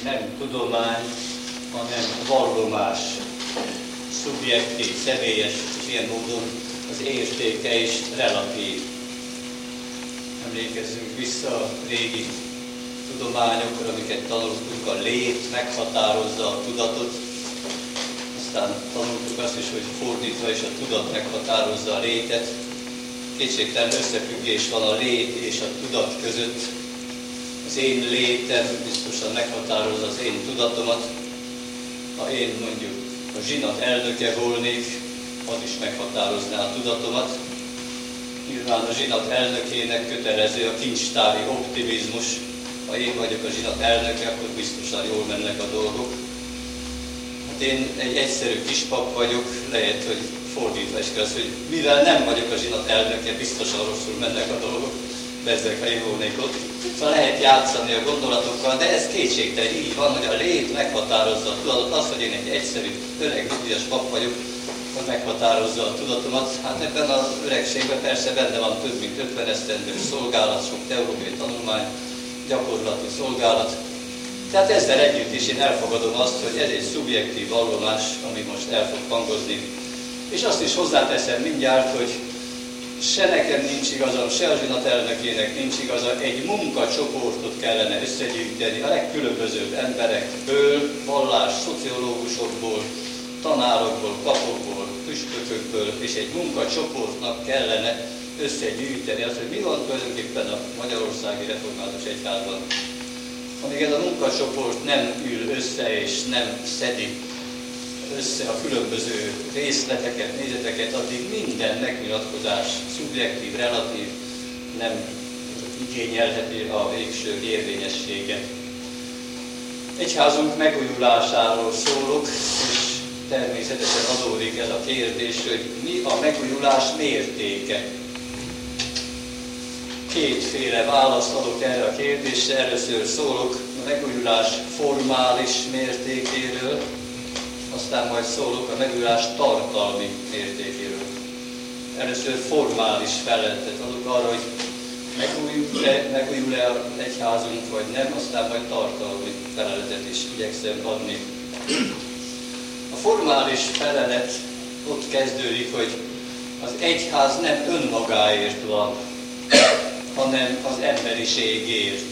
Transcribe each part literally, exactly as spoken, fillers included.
nem tudomány, hanem vallomás, szubjektív, személyes, és ilyen módon az értéke is relatív. Emlékezzünk vissza a régi tudományokra, amiket tanultunk, a lét meghatározza a tudatot, aztán tanultuk azt is, hogy fordítva is a tudat meghatározza a létet. Kétségtelen összefüggés van a lét és a tudat között. Az én létem biztosan meghatározza az én tudatomat. Ha én mondjuk a zsinat elnöke volnék, az is meghatározná a tudatomat. Nyilván a zsinat elnökének kötelező a kincstári optimizmus. Ha én vagyok a zsinat elnöke, akkor biztosan jól mennek a dolgok. Hát én egy egyszerű kispap vagyok, lehet, hogy fordítva is kell, hogy mivel nem vagyok a zsinat elnöke, biztosan rosszul mennek a dolgok, bezzeg, ha én volnék ott. Szóval lehet játszani a gondolatokkal, de ez kétségtelen így van, hogy a lét meghatározza a tudatot. Az, hogy én egy egyszerű, öreg, nyugdíjas pap vagyok, az meghatározza a tudatomat. Hát ebben az öregségben persze benne van több mint ötven esztendő szolgálat, sok teológiai tanulmány, gyakorlati szolgálat. Tehát ezzel együtt is én elfogadom azt, hogy ez egy szubjektív vallomás, ami most el fog hangozni. És azt is hozzáteszem mindjárt, hogy se nekem nincs igazam, se a zsinat elnökének nincs igaza, egy munkacsoportot kellene összegyűjteni a legkülönbözőbb emberekből, vallás, szociológusokból, tanárokból, papokból, püspökökből, és egy munkacsoportnak kellene összegyűjteni azt, hogy mi van tulajdonképpen a Magyarországi Református Egyházban. Amíg ez a munkacsoport nem ül össze és nem szedi össze a különböző részleteket, nézeteket, addig minden megnyilatkozás szubjektív, relatív, nem igényelheti a végső érvényességet. Egyházunk megújulásáról szólok, és természetesen adódik ez a kérdés, hogy mi a megújulás mértéke. Kétféle választ adok erre a kérdésre. Először szólok a megújulás formális mértékéről, aztán majd szólok a megújulás tartalmi mértékéről. Először formális feleletet adok arra, hogy megújul-e, megújul-e az egyházunk, vagy nem, aztán majd tartalmi feleletet is igyekszem adni. A formális felelet ott kezdődik, hogy az egyház nem önmagáért van, hanem az emberiségért.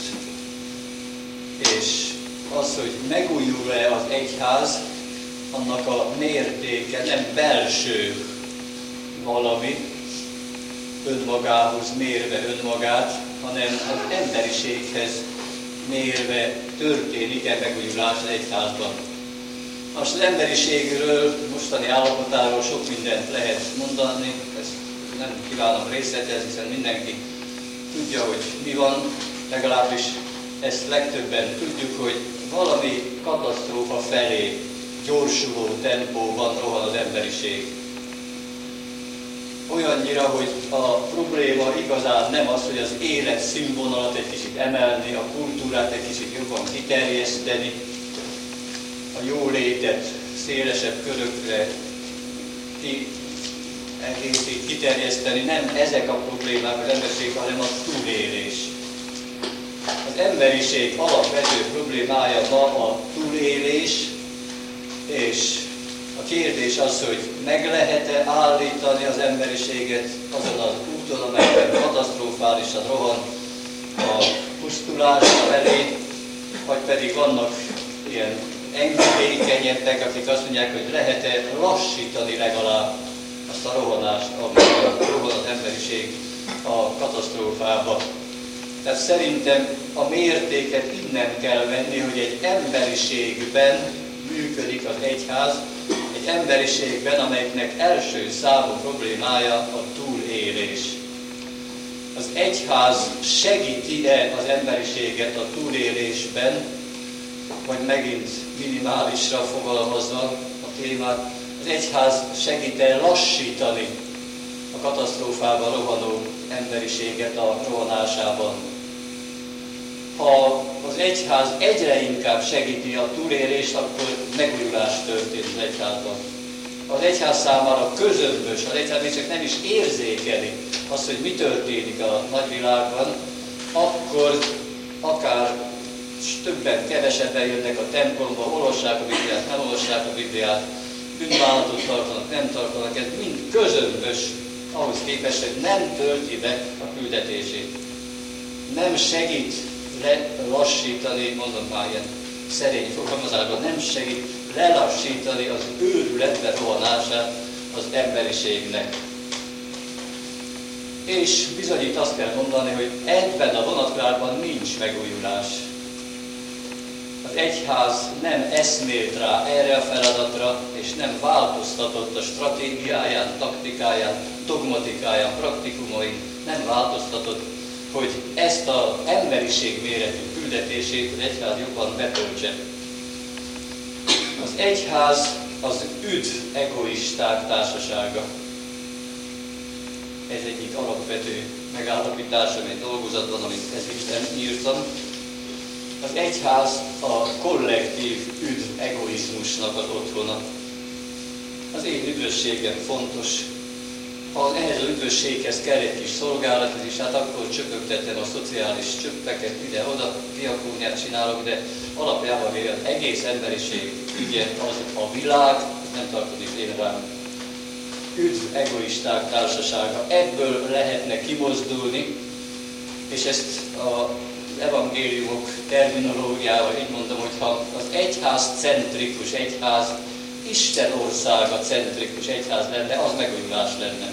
És az, hogy megújul-e az egyház, annak a mértéke nem belső valami, önmagához mérve önmagát, hanem az emberiséghez mérve történik-e megújulás az egyházban. Most az emberiségről, mostani állapotáról sok mindent lehet mondani, ezt nem kívánom részletezni, hiszen mindenki tudja, hogy mi van, legalábbis ezt legtöbben tudjuk, hogy valami katasztrófa felé gyorsuló tempóban rohan az emberiség. Olyannyira, hogy a probléma igazán nem az, hogy az élet színvonalat egy kicsit emelni, a kultúrát egy kicsit jobban kiterjeszteni, a jólétet szélesebb körökre ki, egészét kiterjeszteni. Nem ezek a problémák az emberiség, hanem a túlélés. Az emberiség alapvető problémája ma a túlélés, és a kérdés az, hogy meg lehet-e állítani az emberiséget azon az úton, amelyben katasztrofálisan rohan a pusztulás felé, vagy pedig vannak ilyen engedékenyebbek, akik azt mondják, hogy lehet-e lassítani legalább azt a rohanást, amivel rohan az emberiség a katasztrófába. Tehát szerintem a mértéket innen kell venni, hogy egy emberiségben működik az egyház, egy emberiségben, amelyiknek első számú problémája a túlélés. Az egyház segíti-e az emberiséget a túlélésben, vagy megint minimálisra fogalmazva a témát, az egyház segít-e lassítani a katasztrófában rohanó emberiséget a rohanásában. Ha az egyház egyre inkább segíti a túlélést, akkor megújulás történt az egyházban. Az egyház számára közömbös, az egyház még csak nem is érzékeli azt, hogy mi történik a nagyvilágban, akkor akár többen, kevesebben jönnek a templomba, olvassák a Bibliát, nem olvassák a Bibliát, bűnvállalatot tartanak, nem tartanak, ez mind közömbös ahhoz képest, hogy nem tölti be a küldetését. Nem segít lelassítani, mondom már ilyen szerény fogalmazásban, nem segít lelassítani az őrületbe rohanását az emberiségnek. És bizony itt azt kell mondani, hogy ebben a vonatkozásban nincs megújulás. Az egyház nem eszmélt rá erre a feladatra, és nem változtatott a stratégiáján, taktikáján, dogmatikáján, praktikumain, nem változtatott, hogy ezt az emberiség méretű küldetését az egyház jobban betöltse. Az egyház az üdv egoisták társasága. Ez egyik alapvető megállapítás, amely dolgozatban, amit ezügyben írtam. Az egyház a kollektív üdv egoizmusnak az otthona. Az én üdvösségem fontos. Ha ehhez az üdvösséghez kell egy kis szolgálat, és hát akkor csöpögtetem a szociális csöppeket ide-oda, diakóniát csinálok, de alapjában az egész emberiség ügye az a világ, nem tartozik én rám. Üdv egoisták társasága. Ebből lehetne kimozdulni, és ezt az evangéliumok terminológiával így mondom, hogy ha az egyház centrikus egyház, Isten országa centrikus egyház lenne, az megújulás lenne.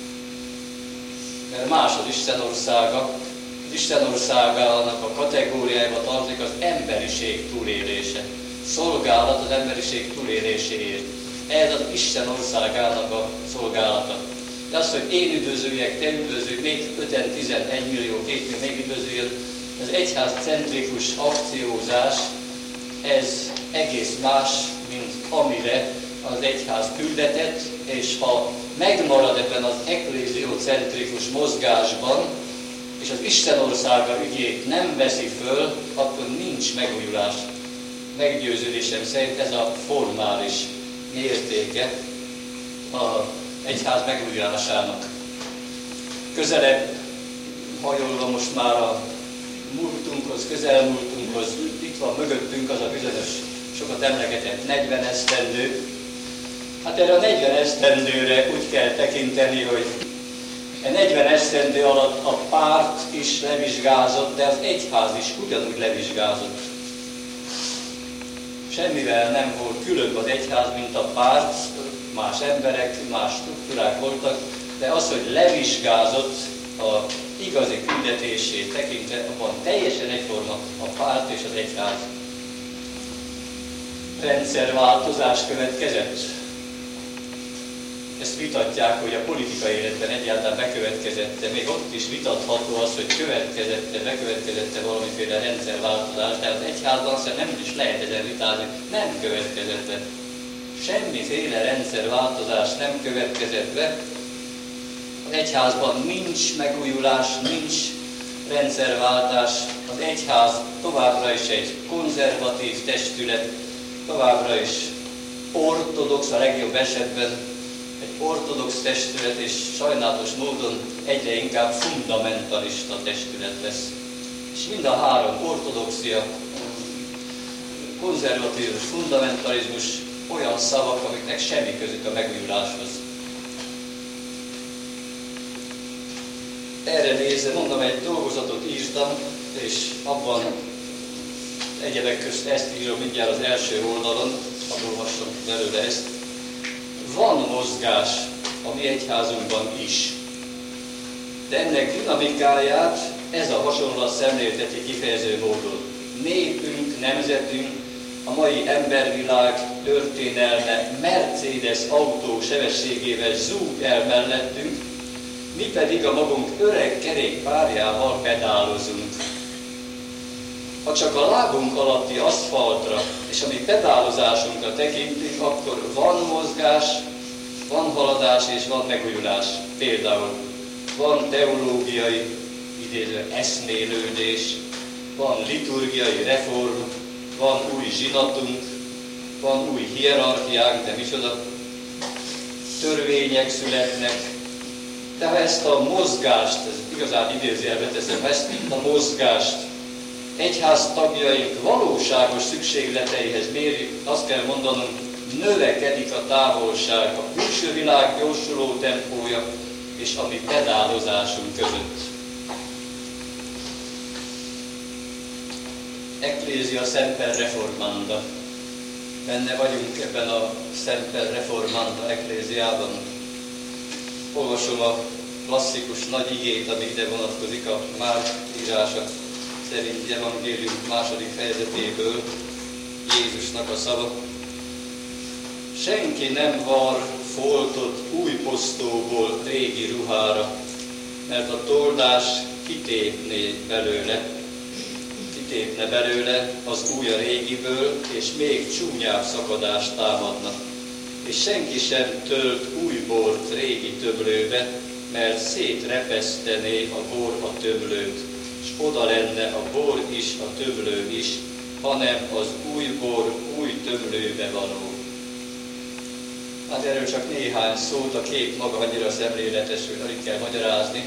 Mert más az Isten országa. Az Isten országának a kategóriájába tartozik az emberiség túlélése. Szolgálat az emberiség túléléséért. Ez az Isten országának a szolgálata. De az, hogy én üdvözöljek, te üdvözölj, még öten, tizenegy millió, két millió még üdvözöljön, az egyház centrikus akciózás, ez egész más, mint amire az egyház küldetett, és ha megmarad ebben az ekléziócentrikus mozgásban, és az Isten országa ügyét nem veszi föl, akkor nincs megújulás. Meggyőződésem szerint ez a formális mértéke az egyház megújulásának. Közelebb hajolva most már a múltunkhoz, közelmúltunkhoz, itt van mögöttünk az a bizonyos, sokat emlegetett negyven esztendő. Hát erre a negyven esztendőre úgy kell tekinteni, hogy a negyven esztendő alatt a párt is levizsgázott, de az egyház is ugyanúgy levizsgázott. Semmivel nem volt különb az egyház, mint a párt, más emberek, más struktúrák voltak, de az, hogy levizsgázott a igazi küldetését tekintve, abban teljesen egyforma a párt és az egyház. Rendszerváltozás következett. Ezt vitatják, hogy a politikai életben egyáltalán bekövetkezette, még ott is vitatható az, hogy következette, bekövetkezette valamiféle rendszerváltozás, de az egyházban aztán nem is lehet ezen vitázni, nem következett be. Semmiféle rendszerváltozás nem következett be. Az egyházban nincs megújulás, nincs rendszerváltás. Az egyház továbbra is egy konzervatív testület, továbbra is ortodox, a legjobb esetben egy ortodox testület, és sajnálatos módon egyre inkább fundamentalista testület lesz. És mind a három, ortodoxia, konzervatívus, fundamentalizmus olyan szavak, amiknek semmi közük a megújuláshoz. Erre nézve, mondom, egy dolgozatot írtam, és abban egyebek közt ezt írom mindjárt az első oldalon, hadd olvassam belőle ezt. Van mozgás a mi egyházunkban is, de ennek dinamikáját ez a hasonlat szemlélteti kifejező módon. Népünk, nemzetünk, a mai embervilág történelme Mercedes autó sebességével zúg el mellettünk, mi pedig a magunk öreg kerékpárjával pedálozunk. Ha csak a lábunk alatti aszfaltra és a mi pedálozásunkra tekintünk, akkor van mozgás, van haladás és van megújulás. Például van teológiai, idéző eszmélődés, van liturgiai reform, van új zsinatunk, van új hierarchiánk, de micsoda, törvények születnek. De ha ezt a mozgást, ez igazán idézőjelbe teszem, ha ezt a mozgást egyház tagjaink valóságos szükségleteihez mérjük, azt kell mondanunk, növekedik a távolság a külső világ gyorsuló tempója és a mi pedálozásunk között. Ecclesia Semper Reformanda. Benne vagyunk ebben a Semper Reformanda Ecclesiában. Olvasom a klasszikus nagy igét, ami ide vonatkozik, a Márk írása szerint evangélium második fejezetéből, Jézusnak a szava. Senki nem var foltot új posztóból régi ruhára, mert a toldás kitépné belőle, kitépne belőle az új a régiből, és még csúnyább szakadást támadna. És senki sem tölt új bort régi tömlőbe, mert szétrepesztené a bor a tömlőt, és oda lenne a bor is, a tömlő is, hanem az új bor új tömlőbe való. Hát erről csak néhány szót, a kép maga annyira szemléletes, hogy alig kell magyarázni.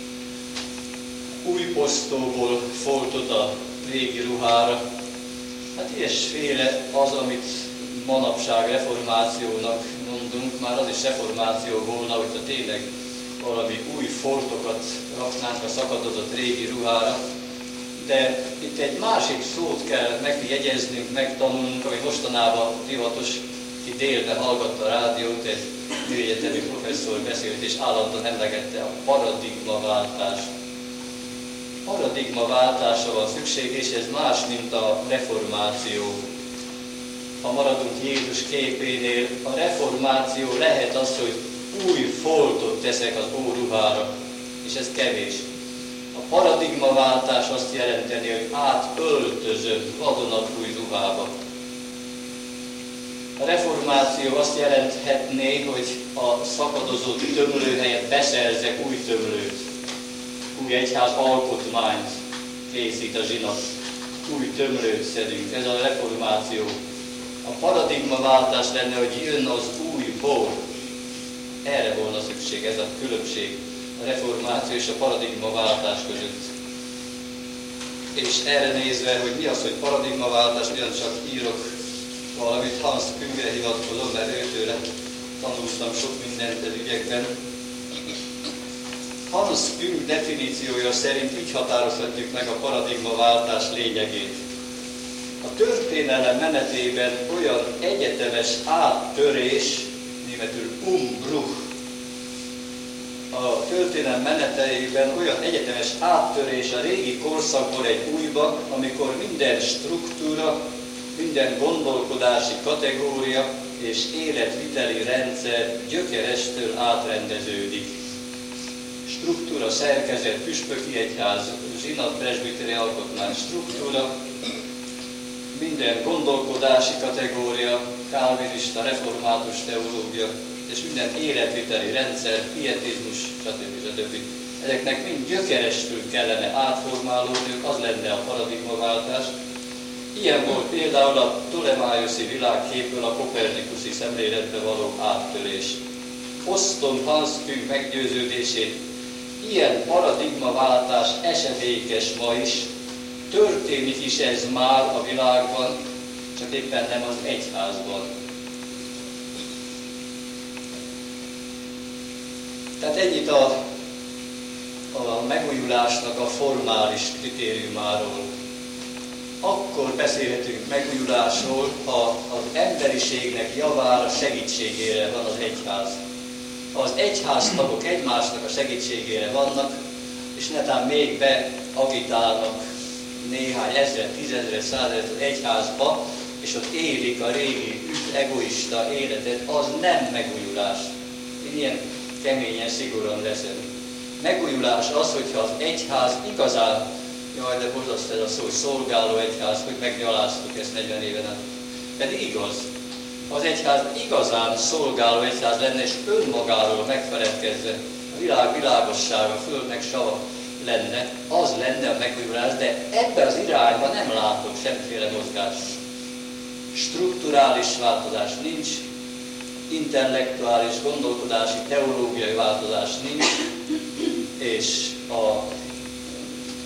Új posztóból foltot a régi ruhára. Hát ilyesféle az, amit manapság reformációnak mondunk, már az is reformáció volna, hogyha tényleg valami új foltokat raknánk a szakadozott régi ruhára. De itt egy másik szót kell megjegyeznünk, megtanulnunk, ami mostanában divatos, ki délben hallgatta a rádiót, egy műegyetemi professzor beszélt, és állandóan emlegette a paradigmaváltást. Paradigmaváltásra van szükség, és ez más, mint a reformáció. Ha maradunk Jézus képénél, a reformáció lehet az, hogy új foltot teszek az óruhára, és ez kevés. A paradigmaváltás azt jelenteni, hogy átöltözöm vadonatúj ruhába. A reformáció azt jelenthetné, hogy a szakadozott tömlő helyett beszerzek új tömlőt. Új egyház alkotmányt készít a zsinat. Új tömlőt szedünk. Ez a reformáció. A paradigmaváltás lenne, hogy jön az új bor. Erre volna szükség, ez a különbség a reformáció és a paradigmaváltás között. És erre nézve, hogy mi az, hogy paradigmaváltás, ugyancsak írok valamit, Hans Küngre hivatkozom, mert őtőle tanultam sok mindent az ügyekben. Hans Küng definíciója szerint így határozhatjuk meg a paradigmaváltás lényegét. A történelem menetében olyan egyetemes áttörés, németül Umbruch, a történelem meneteiben olyan egyetemes áttörés a régi korszakból egy újba, amikor minden struktúra, minden gondolkodási kategória és életviteli rendszer gyökerestől átrendeződik. Struktúra, szerkezet, püspöki egyház, zsinat, presbiteri alkotmány struktúra, minden gondolkodási kategória, kálvinista, református teológia, és minden életviteli rendszer, pietizmus, stb. stb. Ezeknek mind gyökerestől kellene átformálódniuk, az lenne a paradigmaváltás. Ilyen volt például a ptolemájuszi világképből a kopernikuszi szemléletbe való áttörés. Osztom Hans Küng meggyőződését, ilyen paradigmaváltás esedékes ma is, történik is ez már a világban, csak éppen nem az egyházban. Tehát ennyit a, a megújulásnak a formális kritériumáról. Akkor beszélhetünk megújulásról, ha az emberiségnek javára, segítségére van az egyház. Ha az egyháztagok egymásnak a segítségére vannak, és netán még beagitálnak néhány ezret, tízezret, százezret az egyházba, és ott élik a régi egoista életet, az nem megújulás. Én ilyen keményen, szigorúan leszem. Megújulás az, hogyha az egyház igazán, jaj, de borzasztó ez a szó, hogy szolgáló egyház, hogy meggyaláztuk ezt negyven éven át. Pedig igaz. Az egyház igazán szolgáló egyház lenne, és önmagáról megfeledkezve, a világ világossága, a földnek sava lenne, az lenne a megújulás, de ebben az irányban nem látok semmiféle mozgást. Strukturális változás nincs, intellektuális, gondolkodási, teológiai változás nincs, és a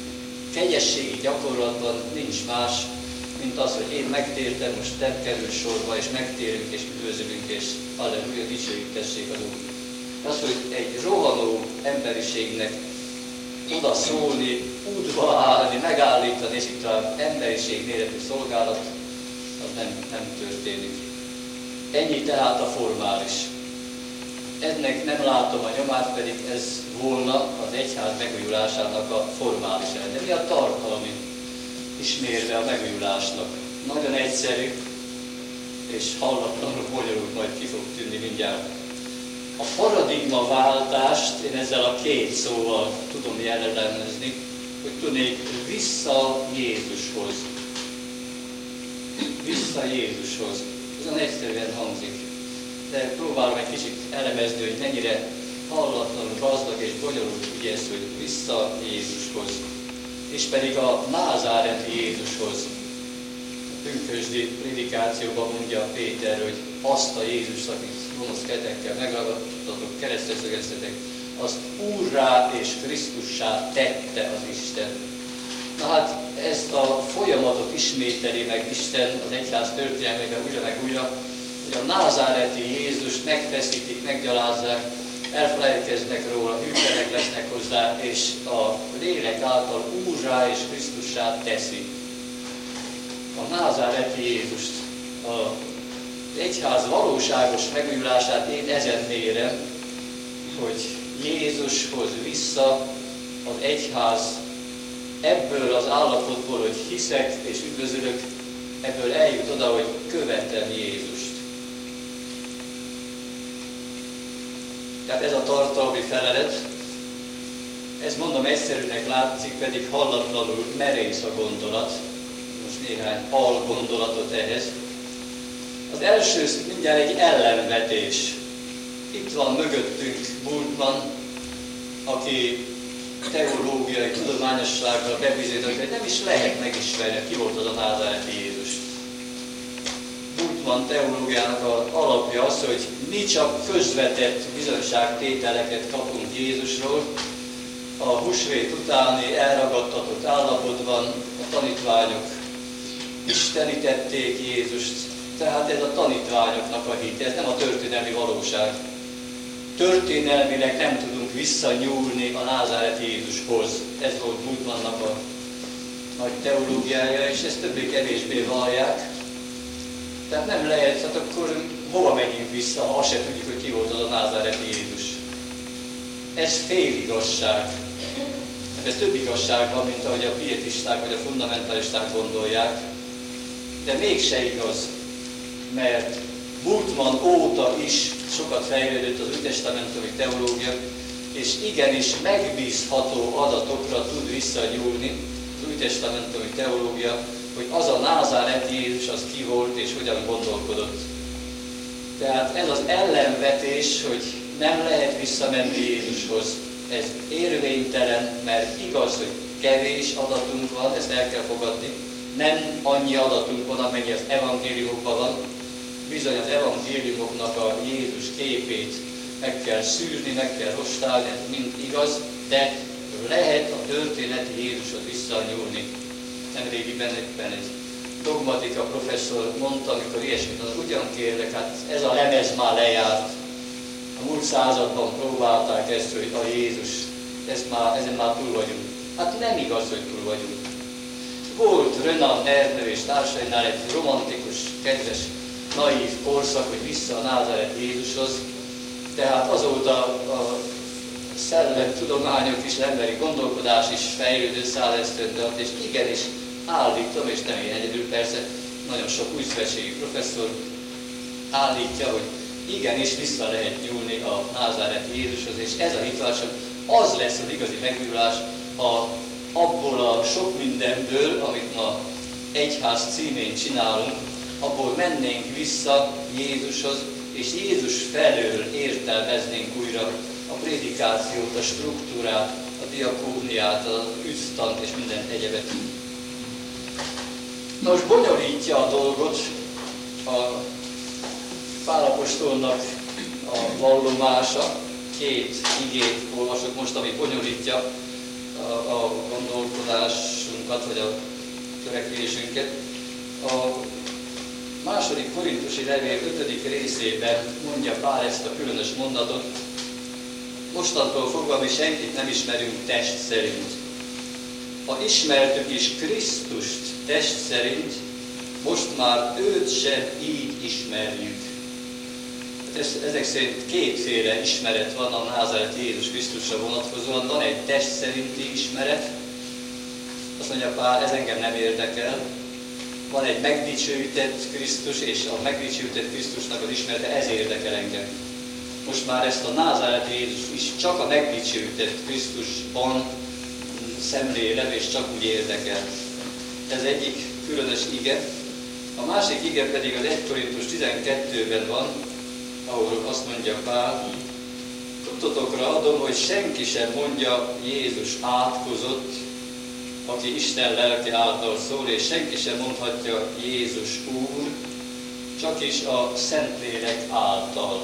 kegyességi gyakorlatban nincs más, mint az, hogy én megtértem, most te kerül sorba, és megtérünk, és üdvözlünk, és halleluja, dicsőjük tessék az Úr. Az, hogy egy rohanó emberiségnek oda szólni, útba állni, megállítani, és itt az emberiség méretű szolgálat, az nem, nem történik. Ennyi tehát a formális. Ennek nem látom a nyomát, pedig ez volna az egyház megújulásának a formális eleme. De mi a tartalmi ismérve a megújulásnak? Nagyon egyszerű, és hallatlanul bonyolult, majd ki fog tűnni mindjárt. A paradigmaváltást én ezzel a két szóval tudom jellemezni, hogy tudnék vissza Jézushoz. Vissza Jézushoz. Ez egyszerűen hangzik. De próbálom egy kicsit elemezni, hogy mennyire hallatlanul gazdag és bonyolult ügy ez, hogy vissza Jézushoz. És pedig a názáreti Jézushoz. A pünkösdi prédikációban mondja Péter, hogy azt a Jézus, akit gonosz kezekkel megragadtatok, keresztre szögeztetek, azt Úrrá és Krisztussá tette az Isten. Na hát ezt a folyamatot ismételi meg Isten az egyház történelmében újra meg újra, hogy a názáreti Jézust megfeszítik, meggyalázzák, elfelejtkeznek róla, hűtlenek lesznek hozzá, és a lélek által Úrrá és Krisztussá teszi. A názáreti Jézust, az egyház valóságos megújulását én ezen mérem, hogy Jézushoz vissza az egyház ebből az állapotból, hogy hiszek és üdvözülök, ebből eljut oda, hogy követem Jézust. Tehát ez a tartalmi felelet, ez mondom egyszerűnek látszik, pedig hallatlanul merész a gondolat. Most néhány algondolatot ehhez. Az első mindjárt egy ellenvetés. Itt van mögöttünk Bultmann, aki teológiai tudományossággal bebizonyított, hogy nem is lehet megismerni, ki volt az a názáreti Jézus. Bultmann teológiának az alapja az, hogy mi csak közvetett bizonyságtételeket kapunk Jézusról. A húsvét utáni elragadtatott állapotban a tanítványok istenítették Jézust, tehát ez a tanítványoknak a hit, ez nem a történelmi valóság. Történelmileg nem tudunk visszanyúlni a názáreti Jézushoz. Ez volt Bultmannnak a nagy teológiája, és ezt többé-kevésbé vallják. Tehát nem lehet, hát akkor hova megyünk vissza, ha azt se tudjuk, hogy ki volt az a názáreti Jézus. Ez féligazság. Ez több igazság van, mint ahogy a pietisták vagy a fundamentalisták gondolják. De mégse igaz, mert Bultmann óta is sokat fejlődött az újtestamentumi teológia, és igenis megbízható adatokra tud visszanyúlni az újtestamentumi teológia, hogy az a názáreti Jézus az ki volt és hogyan gondolkodott. Tehát ez az ellenvetés, hogy nem lehet visszamenni Jézushoz, ez érvénytelen, mert igaz, hogy kevés adatunk van, ezt el kell fogadni, nem annyi adatunk van, amennyi az evangéliumokban van. Bizony az evangéliumoknak a Jézus képét meg kell szűrni, meg kell rostálni, ez mind igaz, de lehet a történeti Jézushoz visszanyúlni. Nemrégiben éppen egy dogmatika professzor mondta, amikor ilyesmit, az ugyan kérlek, hát ez a lemez már lejárt. A múlt században próbálták ezt, hogy a Jézus, ezt már, ezen már túl vagyunk. Hát nem igaz, hogy túl vagyunk. Volt Renan Ernő és társainál egy romantikus, kedves, naív korszak, hogy vissza a názáreti Jézushoz. Tehát azóta a szellemtudományok és emberi gondolkodás is fejlődő szállesztőndelt, és igenis állítom, és nem én egyedül persze, nagyon sok újszövetségi professzor állítja, hogy igenis vissza lehet nyúlni a názáreti Jézushoz, és ez a hitvallás, az lesz az igazi megújulás, ha abból a sok mindenből, amit ma egyház címén csinálunk, abból mennénk vissza Jézushoz, és Jézus felől értelmeznénk újra a prédikációt, a struktúrát, a diakóniát, az ügytant és minden egyebet. Nos, bonyolítja a dolgot a Pál apostolnak a vallomása. Két igét olvasok most, ami bonyolítja a, a gondolkodás vágyunkat, vagy a törekvésünket. A második korintusi levél ötödik részében mondja Pál ezt a különös mondatot: mostantól fogva mi senkit nem ismerünk test szerint. Ha ismertük is Krisztust test szerint, most már őt sem így ismerjük. Ez, ezek szerint kétféle ismeret van a názáreti Jézus Krisztusra vonatkozóan. Van egy test szerinti ismeret, azt mondja Pál, ez engem nem érdekel. Van egy megdicsőített Krisztus, és a megdicsőített Krisztusnak az ismerete, ez érdekel engem. Most már ezt a názáreti Jézus is csak a megdicsőített Krisztusban szemlélem, és csak úgy érdekel. Ez egyik különös ige. A másik ige pedig az egy Korintus tizenkettőben van, ahol azt mondja Pál: tudtotokra adom, hogy senki sem mondja Jézus átkozott, aki Isten lelke által szól, és senki sem mondhatja Jézus Úr, csak is a Szentlélek által.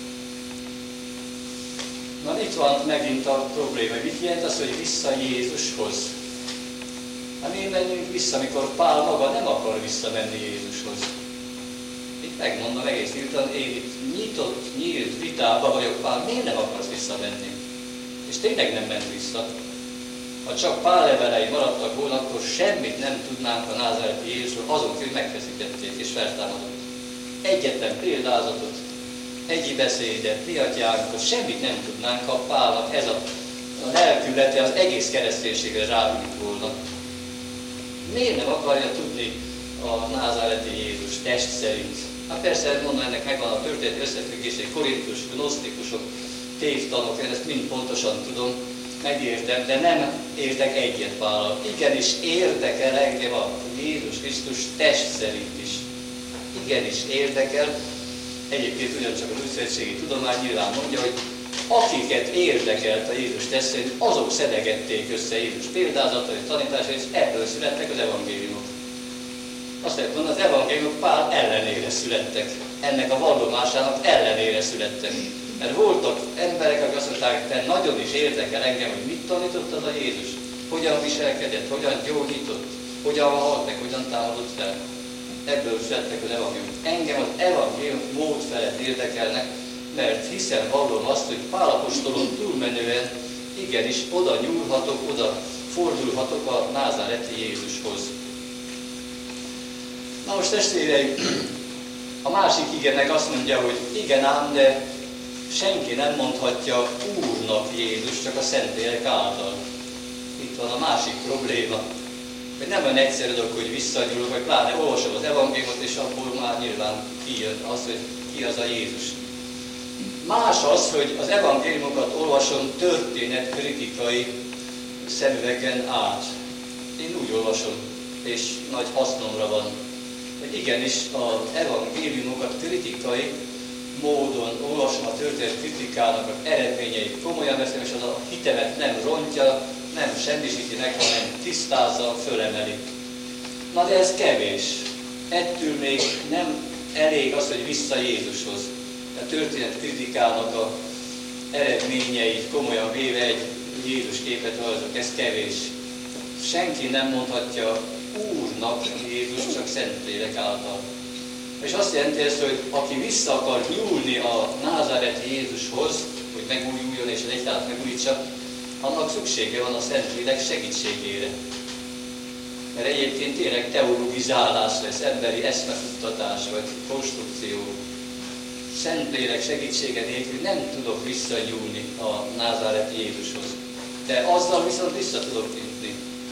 Na, itt van megint a probléma. Mit jelent az, hogy vissza Jézushoz? Hát miért menjünk vissza, amikor Pál maga nem akar visszamenni Jézushoz? Itt megmondom egész nyíltan, én itt nyitott, nyílt vitában vagyok, Pál, miért nem akarsz visszamenni? És tényleg nem ment vissza. Ha csak Pál levelei maradtak volna, akkor semmit nem tudnánk a názáreti Jézusról, azon kívül megfeszítették és feltámadott. Egyetlen példázatot, egyi beszédet, mi atyánkot, semmit nem tudnánk, ha Pálnak ez a, a lelkülete az egész kereszténységre ráült volna. Miért nem akarja tudni a názáreti Jézus test szerint? Hát persze, mondom, ennek megvan a történeti összefüggése, korintus, gnosztikusok, tévtanok, én ezt mind pontosan tudom, megértem, de nem értek egyet Pállal. Igenis érdekel engem a Jézus Krisztus test szerint is. Igenis érdekel. Egyébként ugyancsak az újszövetségi tudomány nyilván mondja, hogy akiket érdekelt a Jézus test szerint, azok szedegették össze Jézus példázatai, tanításai, és ebből születtek az evangéliumok. Azt lehet mondani, az evangéliumok Pál ellenére születtek. Ennek a vallomásának ellenére születtek. Mert voltak emberek, akik azt mondták, te nagyon is érdekel engem, hogy mit tanítottad a Jézus, hogyan viselkedett, hogyan gyógyított, hogyan halt meg, hogyan támadott fel. Ebből születtek az evangéliumok. Engem az evangélium mód felett érdekelnek, mert hiszen vallom azt, hogy Pál apostolon túlmenően igenis oda nyúlhatok, oda fordulhatok a názáreti Jézushoz. Na most testvéreim, a másik ige meg azt mondja, hogy igen ám, de senki nem mondhatja Úrnak Jézus, csak a Szentlélek által. Itt van a másik probléma, hogy nem olyan egyszerű dolog, hogy visszanyúlok, vagy pláne olvasom az evangéliumot, és abból már nyilván kijön az, hogy ki az a Jézus. Más az, hogy az evangéliumokat olvasom történetkritikai szemüvegen át. Én úgy olvasom, és nagy hasznomra van. Hogy igenis az evangéliumokat kritikai módon olvasom, a történet kritikának az eredményeit komolyan veszem, és az a hitemet nem rontja, nem semmisíti meg, hanem tisztázza, fölemeli. Na de ez kevés. Ettől még nem elég az, hogy vissza Jézushoz. A történet kritikának az eredményeit komolyan véve egy Jézus képet rajzolok, ez kevés. Senki nem mondhatja Úrnak Jézus, csak Szentlélek által. És azt jelenti ez, hogy aki vissza akar nyúlni a názáreti Jézushoz, hogy megújuljon és az egyház megújítsa, annak szüksége van a Szentlélek segítségére. Mert egyébként tényleg teologizálás lesz, emberi eszmefuttatás vagy konstrukció. Szentlélek segítsége nélkül nem tudok visszanyúlni a názáreti Jézushoz. De azzal viszont vissza tudok jutni.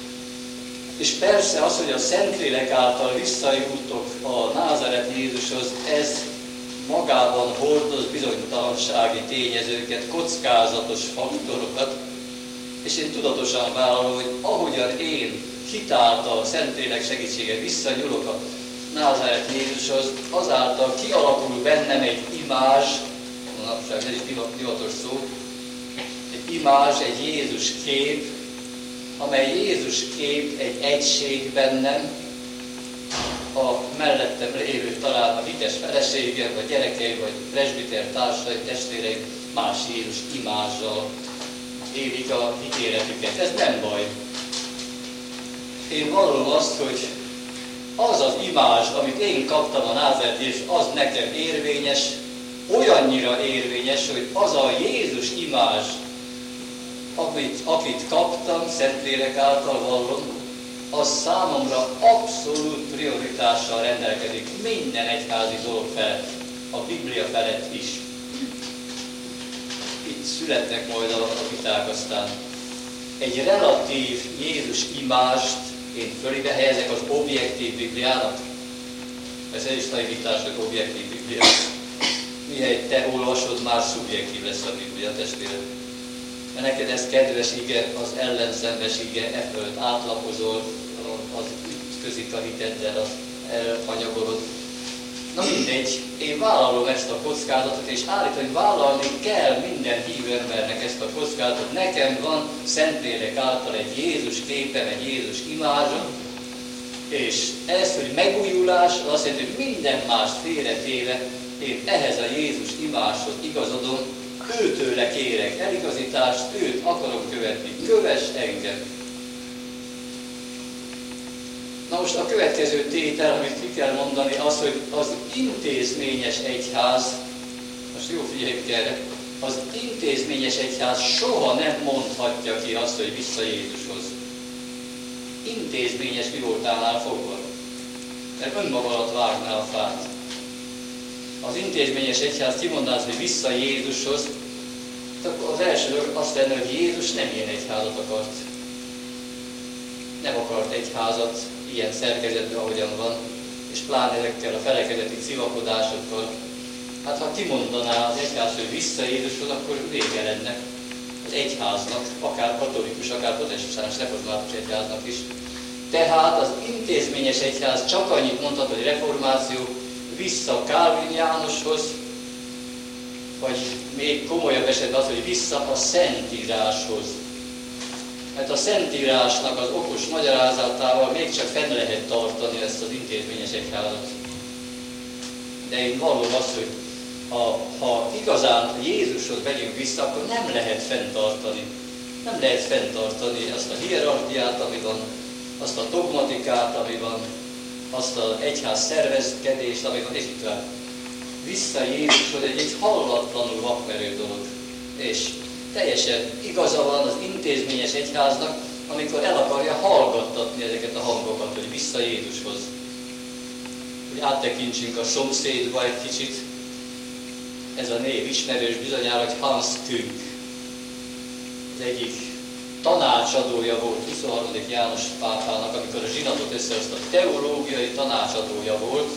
És persze az, hogy a Szentlélek által visszajutok a názáreti Jézushoz, ez magában hordoz bizonytalansági tényezőket, kockázatos faktorokat, és én tudatosan vállalom, hogy ahogyan én hitáltal a Szentlélek segítsége visszanyúlok a názáreti Jézushoz, azáltal kialakul bennem egy imázs, manapság ez is divatos szó, egy imázs, egy Jézus kép, amely Jézus kép egy egység bennem, a mellettem lévő talán a hites feleségem, vagy gyerekeim, vagy presbiter társaim, testvéreim más Jézus imázsal élik a hitéletüket. Ez nem baj. én vallom azt, hogy az az imázs, amit én kaptam a Názáreti, és az nekem érvényes, olyannyira érvényes, hogy az a Jézus imázs, akit, akit kaptam, Szentlélek által vallom, az számomra abszolút prioritással rendelkezik minden egyházi dolog felett, a Biblia felett is. Itt születnek majd a viták aztán. Egy relatív Jézus imást én fölébe helyezek az objektív Bibliának. Ez egy is tanítás, hogy objektív Biblia. Mihelyt te olvasod, már szubjektív lesz a Biblia, testvérem. Mert neked ez kedves ige, az ellenszenves ige, e fölött átlapozol, az ütközik a hiteddel, az elhanyagolod. Na mindegy, én vállalom ezt a kockázatot, és állítólag vállalni kell minden hívő embernek ezt a kockázatot. Nekem van Szentlélek által egy Jézus képem, egy Jézus imázsom, és ez, hogy megújulás, az azt jelenti, hogy minden más félretéve, én ehhez a Jézus imázshoz igazodom, őtőle kérek eligazítást, őt akarom követni, kövess engem. Na most a következő tétel, amit ki kell mondani, az, hogy az intézményes egyház, most jó figyeljünk erre, az intézményes egyház soha nem mondhatja ki azt, hogy vissza Jézushoz. Intézményes mi voltánál fogva, mert önmaga alatt vágná a fát. Az intézményes egyház kimondaná, hogy vissza Jézushoz, akkor az első dolog azt lenne, hogy Jézus nem ilyen egyházat akart. Nem akart egyházat ilyen szerkezetben, ahogyan van, és pláne ezekkel a felekezeti civakodásokkal. Hát ha kimondaná az egyház, hogy vissza Jézushoz, akkor vége lenne az egyháznak, akár katolikus, akár protestáns, református egyháznak is. Tehát az intézményes egyház csak annyit mondhat, hogy reformáció, vissza Kálvin Jánoshoz, vagy még komolyabb esetben az, hogy vissza a Szentíráshoz. Mert a Szentírásnak az okos magyarázatával még csak fenn lehet tartani ezt az intézményes egyházat. De én vallom azt, hogy ha, ha igazán Jézushoz megyünk vissza, akkor nem lehet fenntartani. Nem lehet fenntartani azt a hierarchiát, ami van, azt a dogmatikát, ami van, azt az egyház szervezkedést, ami van, és itt van. Vissza Jézushoz egy, egy hallatlanul vakmerő dolog. És teljesen igaza van az intézményes egyháznak, amikor el akarja hallgattatni ezeket a hangokat, hogy vissza Jézushoz. Hogy áttekintsünk a szomszédba egy kicsit. Ez a név ismerős bizonyára, hogy Hans Küng. Az egyik tanácsadója volt huszonharmadik János pápának, amikor a zsinatot összehozta, teológiai tanácsadója volt,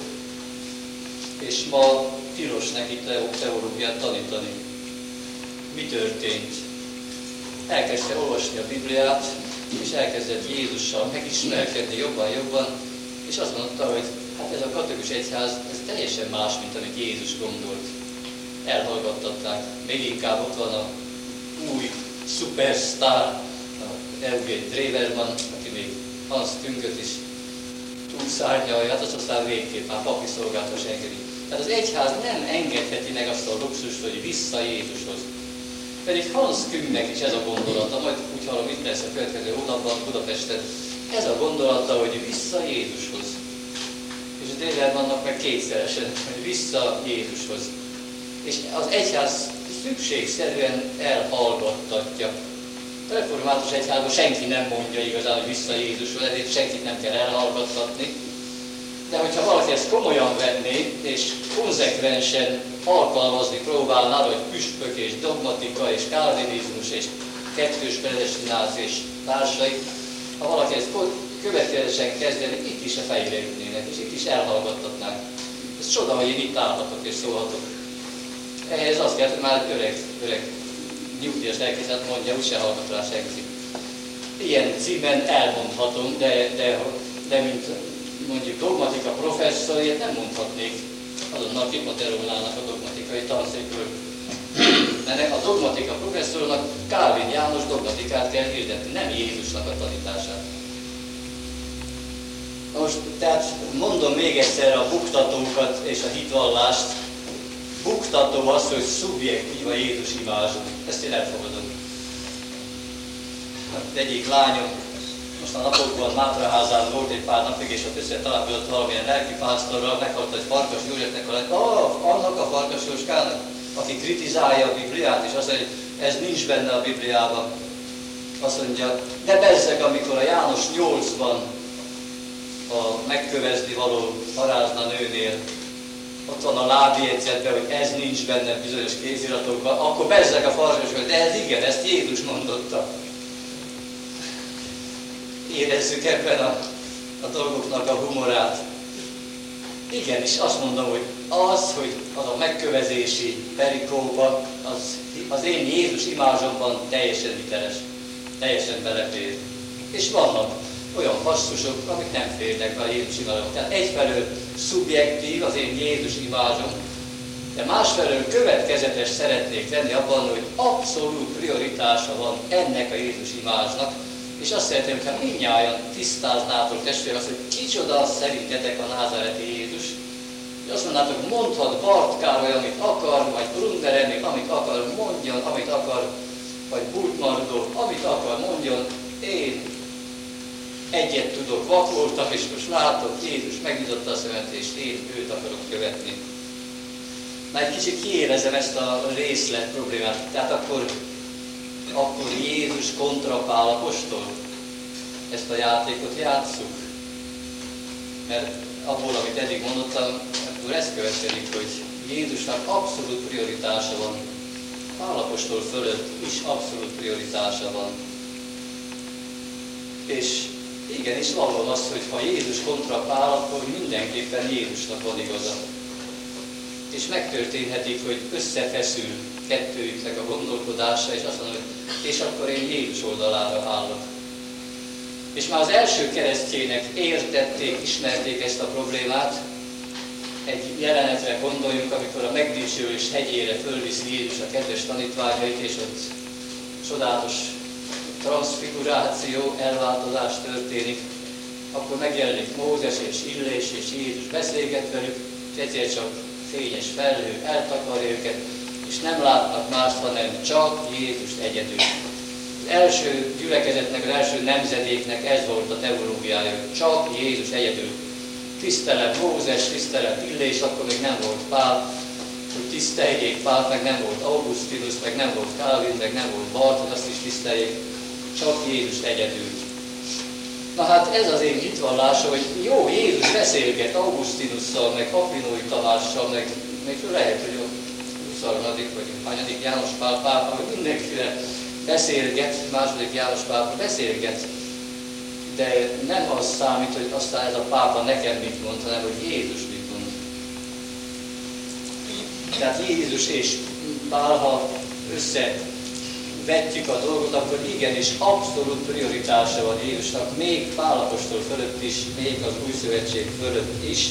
és ma tilos neki teológiát tanítani. Mi történt? Elkezdte olvasni a Bibliát, és elkezdett Jézussal megismerkedni jobban-jobban, és azt mondta, hogy hát ez a katolikus egyház, ez teljesen más, mint amit Jézus gondolt. Elhallgattatták. Még inkább ott van a új szupersztár, Eugen Drewermann, aki még Hans Künget is túlszárnyalja, hát az aztán végképp már papi szolgálatos engedi. Tehát az egyház nem engedheti meg azt a luxust, hogy vissza Jézushoz. Pedig Hans Küngnek is ez a gondolata, majd úgy hallom, itt lesz a következő hónapban Budapesten, ez a gondolata, hogy vissza Jézushoz. És a Drewermannnak meg kétszeresen, hogy vissza Jézushoz. És az egyház szükségszerűen elhallgattatja. A református egyházban senki nem mondja igazán, hogy vissza Jézushoz, ezért senkit nem kell elhallgattatni. De hogyha valaki ezt komolyan venné, és konzekvensen alkalmazni próbálná, hogy püspök és dogmatika és kálvinizmus és kettős predestináció és társai, ha valaki ezt következetesen kezdeni, itt is a fejére jutnének, és itt is elhallgattatnák. Ez csoda, hogy én itt állhatok és szólhatok. Ehhez azt kell, hogy már öreg, öreg nyugdíjas lelkészet mondja, úgyse hallgat rá senki. Ilyen címen elmondhatom, de, de, de mint mondjuk dogmatika professzor, ilyet nem mondhatnék. Azonnal kipaterolnának a dogmatikai tanszékről. Mert a dogmatika professzornak Kálvin János dogmatikát kell hirdetni, nem Jézusnak a tanítását. Most, tehát mondom még egyszer a buktatókat és a hitvallást. Buktató az, hogy szubjektív a Jézus imázsunk. Ezt én elfogadom. Az egyik lányom most a napokban Mátraházán volt egy pár napig, és ott összetalálkozott valamilyen lelkipásztorral, meghalt egy Farkas Józsefnek, a oh, annak a Farkas Józskának, aki kritizálja a Bibliát, és azt mondja, hogy ez nincs benne a Bibliában. Azt mondja, de bezzeg, amikor a János nyolcban a megkövezni való parázna nőnél, ott van a lábjegyzetben, hogy ez nincs benne bizonyos kéziratokban, akkor bezzeg a Farkas, hogy de ez igen, ezt Jézus mondotta. Érezzük ebben a, a dolgoknak a humorát. Igenis, azt mondom, hogy az, hogy az a megkövezési perikóba, az, az én Jézus imázsomban teljesen hiteles, teljesen belefér. És vannak olyan passzusok, amik nem férnek be a Jézus imázsomban. Tehát egyfelől szubjektív az én Jézus imázsom, de másfelől következetes szeretnék lenni abban, hogy abszolút prioritása van ennek a Jézus imázsnak, és azt szeretném, hogyha mindnyájan tisztáznátok, testvérek, azt, hogy kicsoda szerintetek a názáreti Jézus. És azt mondnátok, mondhat Bart Károly, amit akar, vagy Brunder Emil, amit akar, mondjon, amit akar, vagy Bultmardó, amit akar, mondjon. Én egyet tudok, vak voltam, és most látok, Jézus megnyitotta a szemet, és én őt akarok követni. Már egy kicsit kiélezem ezt a részlet problémát. Tehát akkor akkor Jézus kontra Pál apostol. Ezt a játékot játsszuk. Mert abból, amit eddig mondottam, akkor ez következik, hogy Jézusnak abszolút prioritása van. Pál apostol fölött is abszolút prioritása van. És igenis való az, hogy ha Jézus kontra Pál, akkor mindenképpen Jézusnak van igaza. És megtörténhetik, hogy összefeszül kettőjüknek a gondolkodása, és azt mondom, hogy és akkor én Jézus oldalára állok. És már az első keresztjének értették, ismerték ezt a problémát. Egy jelenetre gondoljunk, amikor a megdicsőlés hegyére fölviszi Jézus a kedves tanítványait, és ott csodálatos transzfiguráció, elváltozás történik. Akkor megjelenik Mózes és Illés, és Jézus beszélget velük, és egyszer csak fényes felhő eltakarja őket, és nem látnak mást, hanem csak Jézust egyedül. Az első gyülekezetnek, az első nemzedéknek ez volt a teológiája, hogy csak Jézus egyedül. Tisztelet Mózes, tisztelet Illés, akkor még nem volt Pál, hogy tiszteljék Pált, meg nem volt Augustinus, meg nem volt Calvin, meg nem volt Bart, hogy azt is tiszteljék, csak Jézus egyedül. Na hát ez az én hitvallásom, hogy jó, Jézus beszélget Augustinusszal, meg Apinói Tamással, meg még lehet, hogy a huszonharmadik vagy hanyadik János Pál pápa, hogy mindenkire beszélget, második János pápa beszélget, de nem az számít, hogy aztán ez a pápa nekem mit mond, hanem hogy Jézus mit mond. Tehát Jézus és Pál, ha összevetjük a dolgot, akkor igenis abszolút prioritása van Jézusnak, még Pál apostol fölött is, még az Új Szövetség fölött is.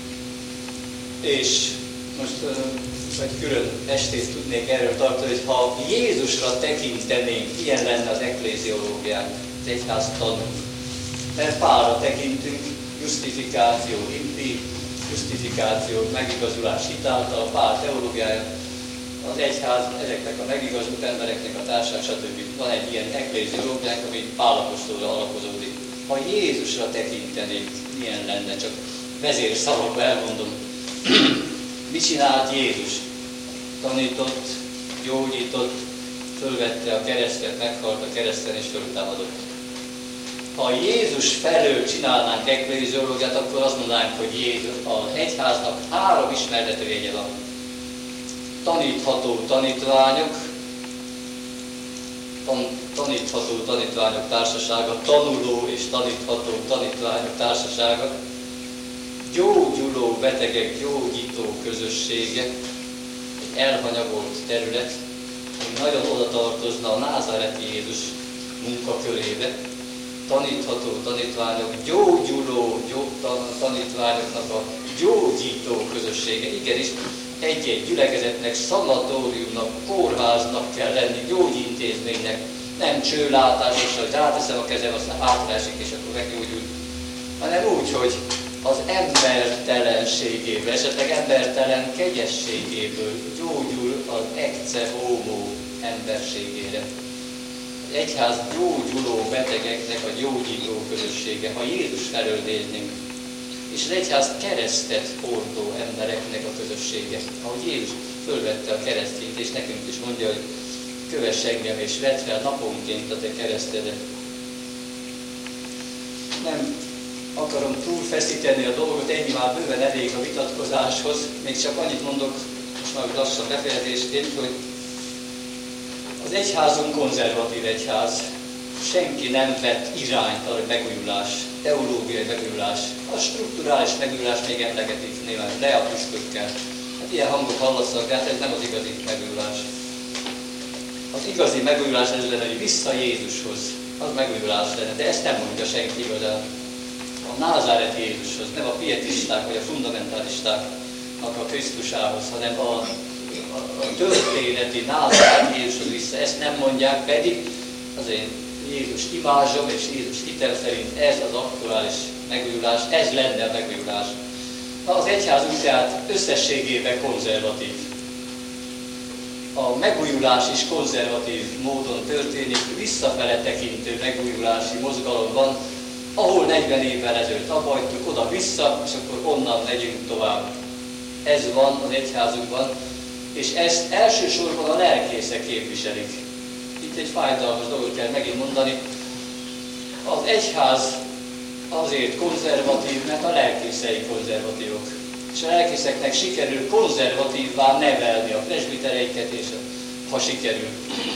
És most egy külön estét tudnék erről tartani, hogy ha Jézusra tekintenénk, ilyen lenne az ekléziológiánk, az egyház tanunk. Mert Pálra tekintünk, justifikáció, impi, justifikáció, megigazulás hitáltal, Pál teológiája, az egyház, ezeknek a megigazult embereknek a társaság, stb. Van egy ilyen ekléziológiánk, ami Pál apostolra alapozódik. Ha Jézusra tekintenénk, milyen lenne, csak vezérszavakba elmondom. Mit csinált Jézus? Tanított, gyógyított, fölvette a keresztet, meghalt a kereszten és föltámadott. Ha Jézus felől csinálnánk ekléziológiát, akkor azt mondanánk, hogy Jézus, az egyháznak három ismertető jegye van. Tanítható tanítványok, tan, tanítható tanítványok társasága, tanuló és tanítható tanítványok társasága, gyógyuló betegek, gyógyító közössége, egy elhanyagolt terület, ami nagyon oda tartozna a názáreti Jézus munkakörébe, tanítható tanítványok, gyógyuló tanítványoknak a gyógyító közössége. Igenis, egy-egy gyülekezetnek, szanatóriumnak, kórháznak kell lenni, gyógyintézménynek, nem csőlátásos, hogy ráteszem a kezem, aztán átesik, és akkor meggyógyul, hanem úgy, hogy az embertelenségéből, esetleg embertelen kegyességéből gyógyul az ecce homo emberségére. egyház gyógyuló betegeknek a gyógyító közössége, ha Jézus felől néznénk. És az egyház keresztet hordó embereknek a közössége. Ahogy Jézus fölvette a keresztjét, és nekünk is mondja, hogy kövess engem, és vedd fel naponként a te keresztedet. Nem akarom túlfeszíteni a dolgot, ennyi már bőven elég a vitatkozáshoz. Még csak annyit mondok, most már lassan befejezésként, hogy az egyházunk konzervatív egyház. Senki nem vett irányt a megújulás, teológiai megújulás. A strukturális megújulás még emlegetik néven, le a püspökkel. Hát ilyen hangok hallatszanak, de hát ez nem az igazi megújulás. Az igazi megújulás ez lenne, hogy vissza Jézushoz, az megújulás lenne, de ezt nem mondja senki igazán. A názáreti Jézushoz, nem a pietisták vagy a fundamentalistáknak a Krisztusához, hanem a, a, a történeti názáreti Jézushoz vissza. Ezt nem mondják, pedig az én Jézus imázsom és Jézus hitel szerint ez az aktuális megújulás, ez lenne a megújulás. Az egyházunk tehát összességében konzervatív. A megújulás is konzervatív módon történik, visszafele tekintő megújulási mozgalom van, ahol negyven évvel ezelőtt abbajtuk, oda-vissza, és akkor onnan megyünk tovább. Ez van az egyházunkban, és ezt elsősorban a lelkészek képviselik. Itt egy fájdalmas dolgot kell megint mondani. Az egyház azért konzervatív, mert a lelkészei konzervatívok. És a lelkészeknek sikerül konzervatívvá nevelni a presbitereiket, és ha sikerül.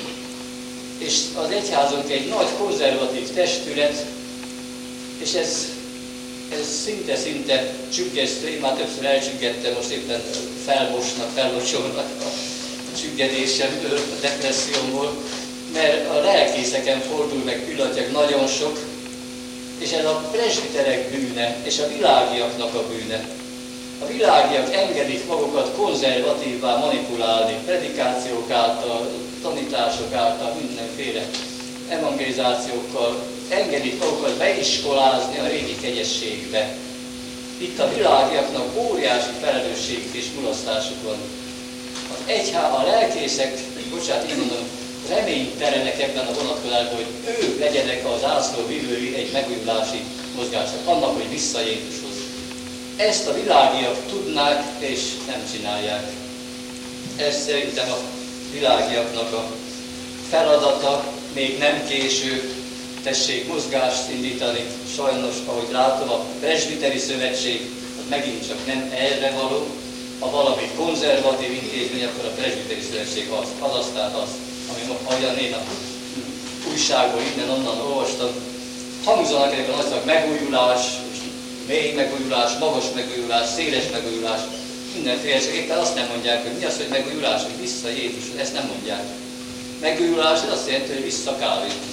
És az egyházunk egy nagy konzervatív testület, és ez, ez szinte-szinte csüggesztő, én már többször elcsüggettem, most éppen felmosnak, fellocsolnak a csüggedésemből, a depressziómból, mert a lelkészeken fordul meg pillanatnyilag nagyon sok, és ez a presbiterek bűne, és a világiaknak a bűne. A világiak engedik magukat konzervatívvá manipulálni, predikációk által, tanítások által, mindenféle evangelizációkkal, engedik magukat beiskolázni a régi kegyességbe. Itt a világiaknak óriási felelősségük és mulasztásuk van. Az egyház, a lelkészek, bocsánat, így mondom, reménytelenek ebben a vonatkozásban, hogy ők legyenek az zászlóvivői egy megújulási mozgásnak, annak, hogy vissza Jézushoz. Ezt a világiak tudnák, és nem csinálják. Ez szerintem a világiaknak a feladata, még nem késő, tessék mozgást indítani. Sajnos, ahogy látom, a presbiteri szövetség az megint csak nem erre való. Ha valami konzervatív intézmény, akkor a presbiteri szövetség az, az aztán az, ami ahogyan én a újságból innen-onnan olvastam. Hangzanak ezek a nagyszak megújulás, mély megújulás, magas megújulás, széles megújulás, mindenféle, csak éppen azt nem mondják, hogy mi az, hogy megújulás, hogy vissza Jézushoz, ezt nem mondják. Megújulás, ez azt jelenti, hogy vissza Kálinhoz.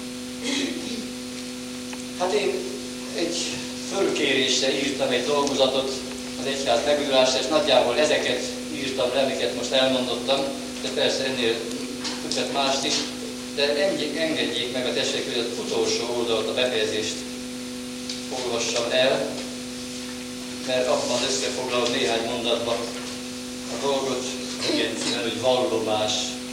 Hát én egy fölkérésre írtam egy dolgozatot az egyház megújulásra, és nagyjából ezeket írtam le, amiket most elmondottam, de persze ennél többet mást is, de engedjék meg a testvérek, hogy az utolsó oldalt, a befejezést olvassam el, mert abban összefoglalom néhány mondatban a dolgot, igen, hogy vallomás.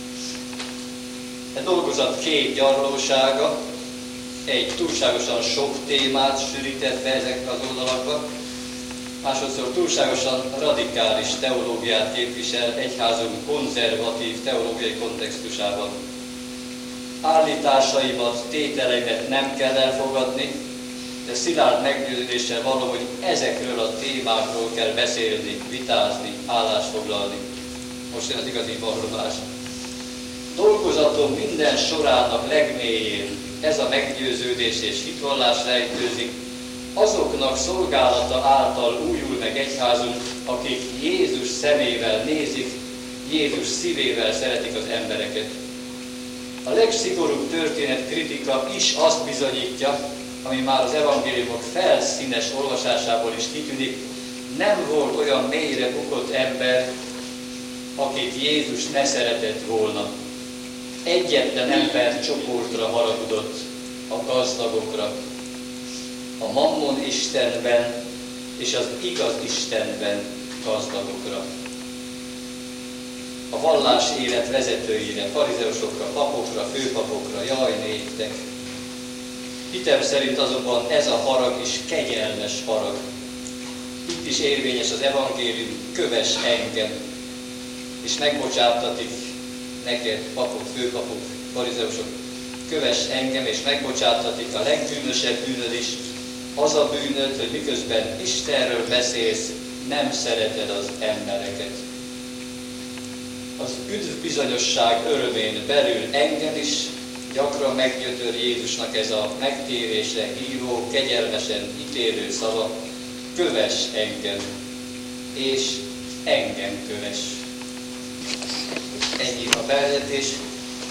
A dolgozat két gyarlósága, egy túlságosan sok témát sűrített be ezekre az oldalakba, másodszor túlságosan radikális teológiát képvisel egyházunk konzervatív teológiai kontextusában. Állításaimat, tételeimet nem kell elfogadni, de szilárd meggyőződéssel való, hogy ezekről a témákról kell beszélni, vitázni, állásfoglalni. Most jön az igazi vallomás. Dolgozatom minden sorának legmélyén ez a meggyőződés és hitvallás rejtőzik, azoknak szolgálata által újul meg egyházunk, akik Jézus szemével nézik, Jézus szívével szeretik az embereket. A legszigorúbb történetkritika is azt bizonyítja, ami már az evangéliumok felszínes olvasásából is kitűnik, nem volt olyan mélyre bukott ember, akit Jézus ne szeretett volna. Egyetlen ember csoportra haragudott, a gazdagokra, a Mammon Istenben és az igaz Istenben gazdagokra. a vallás élet vezetőire, farizeusokra, papokra, főpapokra, jaj néktek. Hitem szerint azonban ez a harag is kegyelmes harag. Itt is érvényes az evangélium, kövess engem, és megbocsáttatik neked, papok, főpapok, farizeusok, kövess engem, és megbocsáttatik a legbűnösebb bűnöd is, az a bűnöd, hogy miközben Istenről beszélsz, nem szereted az embereket. Az üdvbizonyosság örömén belül engem is gyakran meggyötör Jézusnak ez a megtérésre hívó, kegyelmesen ítélő szava, kövess engem, és engem kövess. Ennyi a bevezetés.